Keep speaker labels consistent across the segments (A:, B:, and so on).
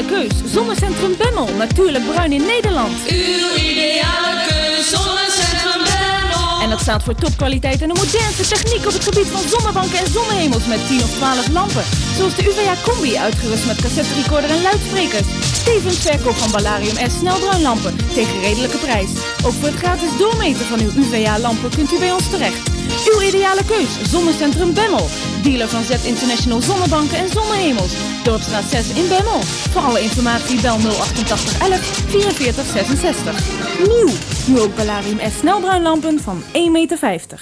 A: keus, Zonnecentrum Bemmel, natuurlijk bruin in Nederland.
B: Uw ideale keus, Zonnecentrum Bemmel.
A: En dat staat voor topkwaliteit en de modernste techniek op het gebied van zonnebanken en zonnehemels met 10 of 12 lampen. Zoals de UVA Combi, uitgerust met cassette recorder en luidsprekers. Stevens verkoop van Ballarium S snelbruinlampen tegen redelijke prijs. Ook voor het gratis doormeten van uw UVA lampen kunt u bij ons terecht. Uw ideale keus, Zonnecentrum Bemmel. Dealer van Z International Zonnebanken en Zonnehemels. Dorpstraat 6 in Bemmel. Voor alle informatie bel 088 11 44 66. Nieuw. Nu ook Ballarium S snelbruinlampen van 1,50 meter.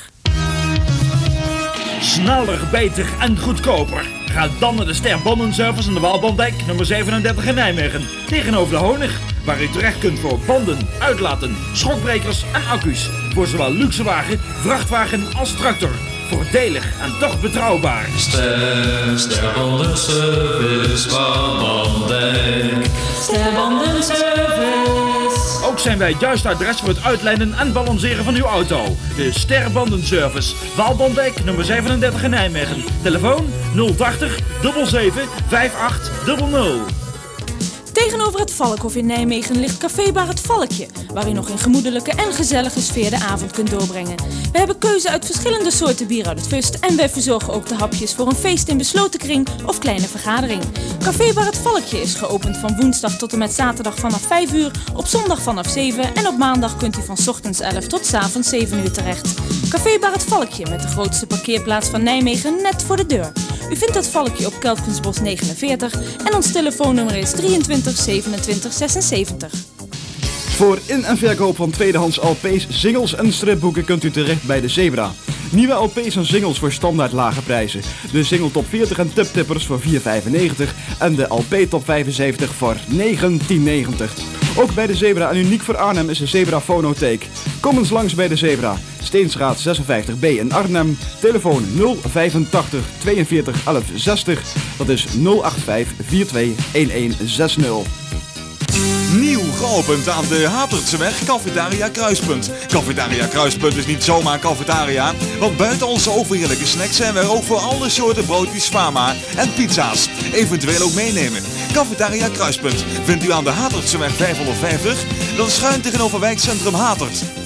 C: Sneller, beter en goedkoper. Ga dan naar de Ster Bandenservice aan de Waalbandijk, nummer 37 in Nijmegen. Tegenover de Honig, waar u terecht kunt voor banden, uitlaten, schokbrekers en accu's. Voor zowel luxewagen, vrachtwagen als tractor. Voordelig en toch betrouwbaar.
D: Ster Bandenservice, Waalbandijk.
B: Ster Bandenservice.
C: Ook zijn wij het juiste adres voor het uitlijnen en balanceren van uw auto. De Ster Bandenservice, Waalbandijk, nummer 37 in Nijmegen. Telefoon 080 77 5800.
A: Tegenover het Valkhof in Nijmegen ligt Café Bar het Valkje, waar u nog in gemoedelijke en gezellige sfeer de avond kunt doorbrengen. We hebben keuze uit verschillende soorten bier uit het Vust en wij verzorgen ook de hapjes voor een feest in besloten kring of kleine vergadering. Café Bar het Valkje is geopend van woensdag tot en met zaterdag vanaf 5 uur, op zondag vanaf 7 en op maandag kunt u van 's ochtends 11 tot 's avonds 7 uur terecht. Café Bar het Valkje met de grootste parkeerplaats van Nijmegen net voor de deur. U vindt het Valkje op Keltgensbos 49 en ons telefoonnummer is 23 27 76.
E: Voor in- en verkoop van tweedehands LP's, singles en stripboeken kunt u terecht bij de Zebra. Nieuwe LP's en singles voor standaard lage prijzen. De single top 40 en tiptippers voor 4,95 en de LP top 75 voor 19,90. Ook bij de Zebra en uniek voor Arnhem is de Zebra Fonotheek. Kom eens langs bij de Zebra. Steenstraat 56B in Arnhem. Telefoon 085 42 11 60. Dat is 085 42 1160.
F: Nieuw geopend aan de Hatertseweg, Cafetaria Kruispunt. Cafetaria Kruispunt is niet zomaar cafetaria, want buiten onze overheerlijke snacks zijn we er ook voor alle soorten broodjes, fama en pizza's. Eventueel ook meenemen. Cafetaria Kruispunt vindt u aan de Hatertseweg 550, dan schuin tegenover wijkcentrum Hatert.